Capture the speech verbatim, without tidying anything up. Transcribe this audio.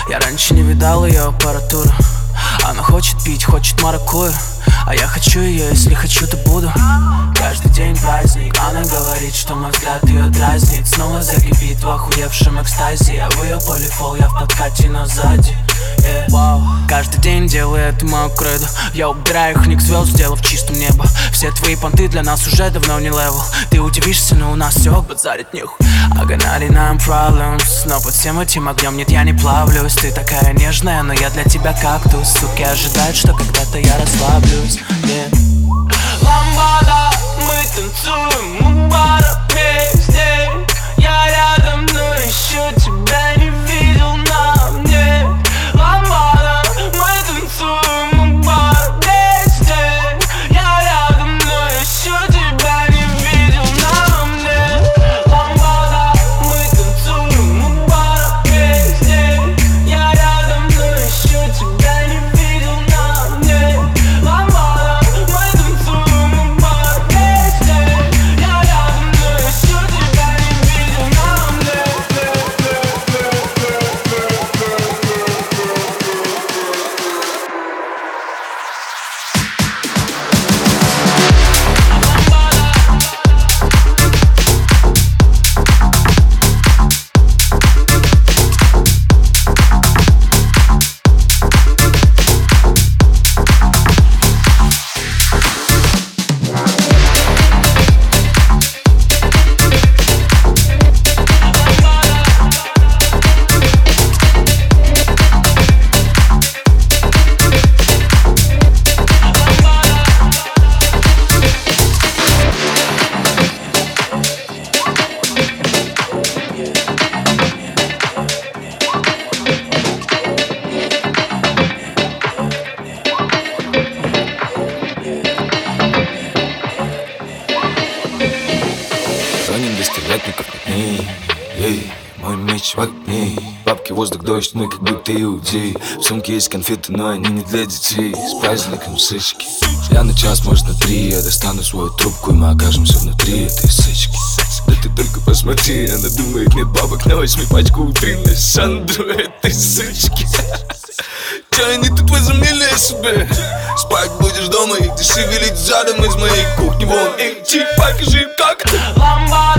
Я раньше не видал ее аппаратуру. Она хочет пить, хочет маракую, а я хочу ее, если хочу, то буду. Каждый день праздник. Она говорит, что мой взгляд ее дразнит. Снова закипит в охуевшем экстазе. Я в ее полифол, я в подкате, но сзади. Yeah. Wow. Каждый день делаю это мою кредо. Я убираю их ник звезд, сделав чистым небо. Все твои понты для нас уже давно не левел. Ты удивишься, но у нас все базарит нюх. I got ninety-nine problems, но под всем этим огнем нет, я не плавлюсь. Ты такая нежная, но я для тебя кактус. Суки ожидают, что когда-то я расслаблюсь. Yeah. Ламбада, мы танцуем, мы пара песней. Я рядом, но еще тебя не видел на мне. Ламбада, мы танцуем, мы пара песней. Я рядом, но еще тебя не видел на мне. Ламбада, мы танцуем, мы пара песней. Я рядом, но еще тебя не видел на мне. Ламбада, мы танцуем, мы пара песней. Я рядом, но еще тебя не видел на мне. Ранен до стервятников нет дней. Эй, мой меч в огне. Бабки, воздух, дождь, мы как будто иудеи. В сумке есть конфеты, но они не для детей. С праздником сычки. Я на час, может на три. Я достану свою трубку, и мы окажемся внутри этой сычки. Да ты только посмотри, она думает, нет бабок на восьми пачку утренней Сандру этой сычки. Че они тут возомнили о себе? Спать будешь дома и ты шевелить задом из моей кухни. Вон, эй, чик, покажи как. Ламбада.